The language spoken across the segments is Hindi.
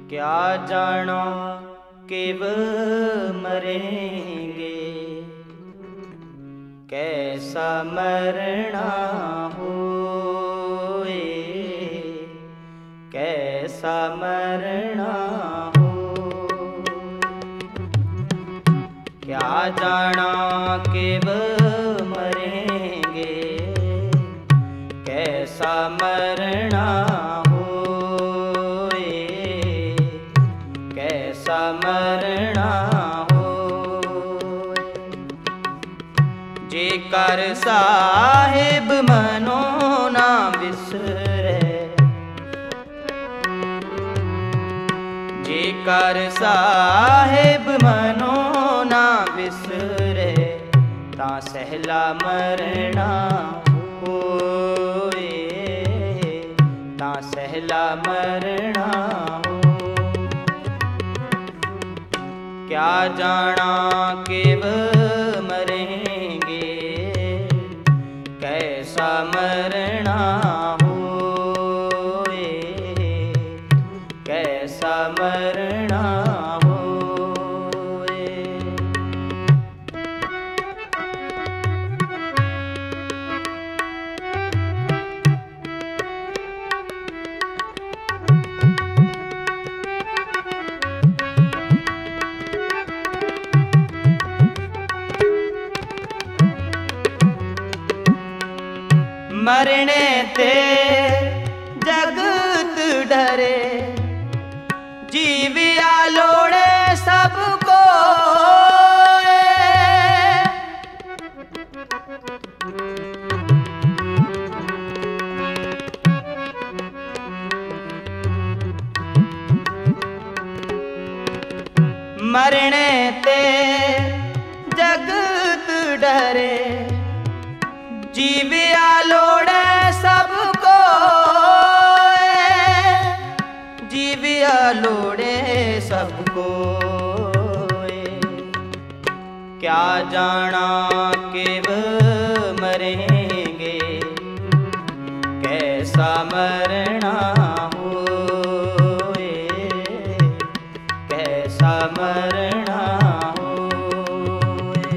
क्या जाना किब मरेंगे, कैसा मरना होए, कैसा मरना हो। क्या जाना किब मरेंगे, कैसा मरना मरना हो। जेकर साहिब मनो ना बिसरे, जेकर साहिब मनो ना बिसरे, तां सहला मरना होए, तां सहला मरना हो। क्या जाना किब मरेंगे, कैसा मरना होए, कैसा मरना होए। मरने ते जगत डरे, जीविया लोड़े सबको। मरने ते जगत डरे, जीविया लोड़े सबको, जीविया लोड़े सबको। क्या जाना किब मरेंगे, कैसा मरना होए, कैसा मरना होए।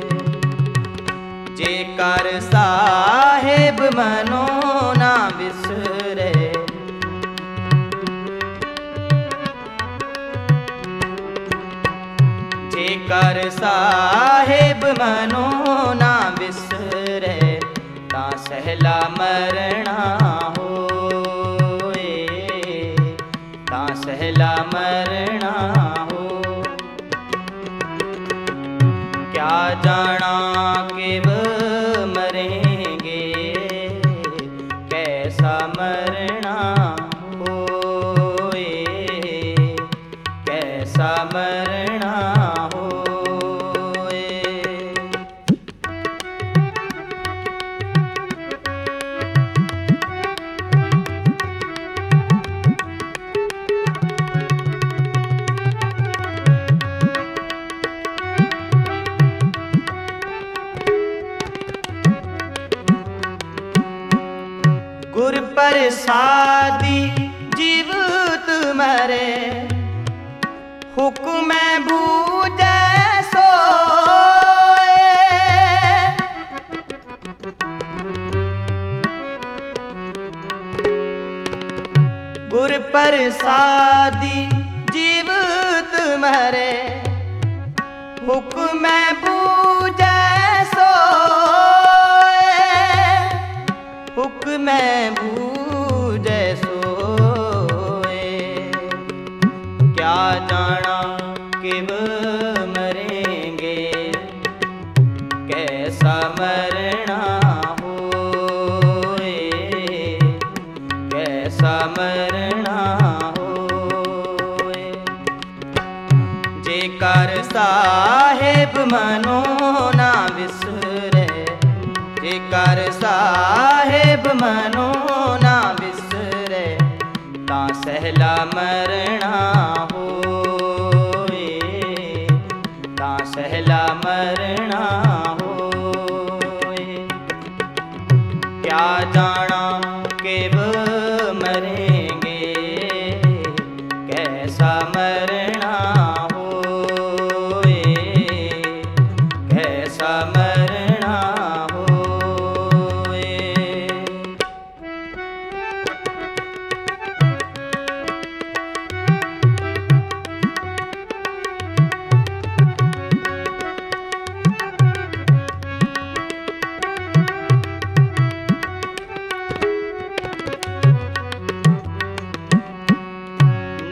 जेकर साहिब मनो ना बिसरे, जेकर साहिब मनो ना बिसरे, तां सहला मरना होए, तां सहला मरना हो। क्या जाना किब मरेंगे, कैसा मरना होए, कैसा मरना होए। गुर प्रसादी जीवत मरे, हुक्म बूझे सोए। गुर प्रसादी जीवत मरे, हुक्म बूझे सोए, हुक्म बूझे सोए। क्या जाना किब मरेंगे, कैसा मरना होए, कैसा मरना होए। जेकर साहिब मनो ना बिसरे, जेकर साहिब मनो ना बिसरे, तां सहला मरना होए, तां सहला मरना होए। क्या जाना किब मरेंगे, कैसा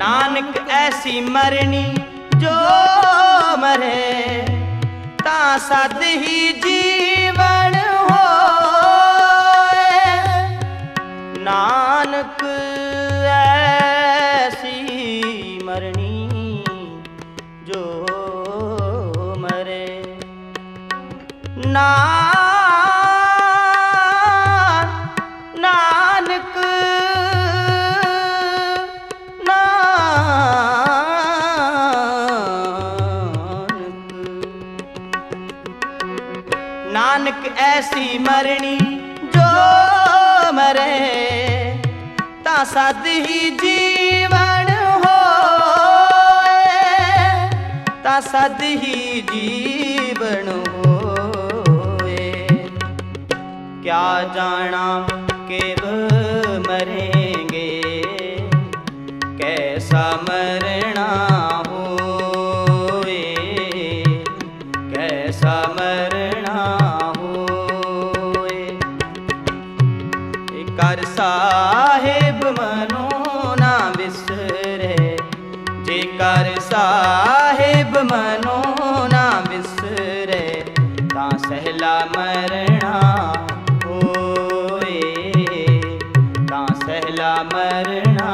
ਨਾਨਕ ਐਸੀ ਮਰਨੀ ਜੋ ਮਰੇ ਤਾਂ ਸਦ ਹੀ ਜੀਵਨ ਹੋਏ। ਨਾਨਕ ਐਸੀ ਮਰਨੀ ਜੋ ਮਰੇ। ਨਾਨਕ ਨਾਨਕ ਐਸੀ ਮਰਨੀ ਜੋ ਮਰੇ ਤਾਂ ਸਦ ਹੀ ਜੀਵਨ ਹੋਏ। ਤਾਂ ਸਦ ਹੀ ਜੀਵਨ ਹੋਏ। ਕਿਆ ਜਾਣਾ ਕਿਵ ਮਰੇਂਗੇ ਕੈਸਾ ਮਰਣਾ ਹੋਏ। ਕੈਸਾ ਮਰਣਾ ਹੋਏ। ਕਰ ਸਾਹਿਬ ਮਨੋ ਨਾ ਵਿਸਰੇ। ਜੇ ਕਰ ਸਾਹਿਬ ਮਨੋ ਨਾ ਵਿਸਰੇ ਤਾਂ ਸਹਿਲਾ ਮਰਣਾ ਹੋਏ। ਤਾਂ ਸਹਿਲਾ ਮਰਣਾ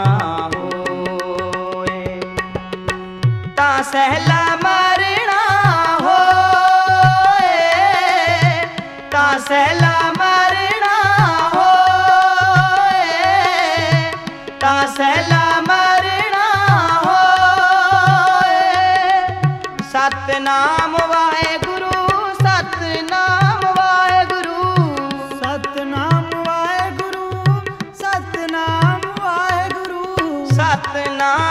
ਹੋਏ। ਤਾਂ ਸਹਿਲਾ ਮਰਣਾ ਹੋਏ। ਤਾਂ ਸਹਿਲਾ ਮਰਣਾ ਹੋਏ। ਤਾਂ ਸਹਿਲਾ ਮਰਣਾ ਹੋਏ। ਸਤਿਨਾਮ ਵਾਹਿਗੁਰੂ ਸਤਿਨਾਮ ਵਾਹਿਗੁਰੂ। ਸਤਿਨਾਮ ਵਾਹਿਗੁਰੂ ਸਤਿਨਾਮ ਵਾਹਿਗੁਰੂ। ਸਤਿਨਾਮ